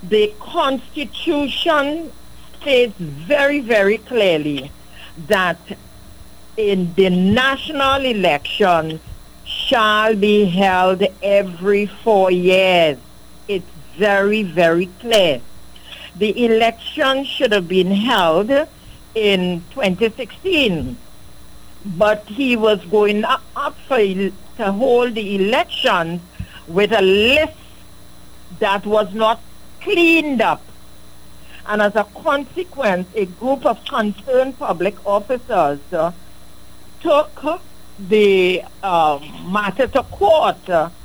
The Constitution states very, very clearly that in the national elections shall be held every 4 years. It's very, very clear. The election should have been held in 2016, but he was going up to hold the elections with a list that was not cleaned up. And as a consequence, a group of concerned public officers took the matter to court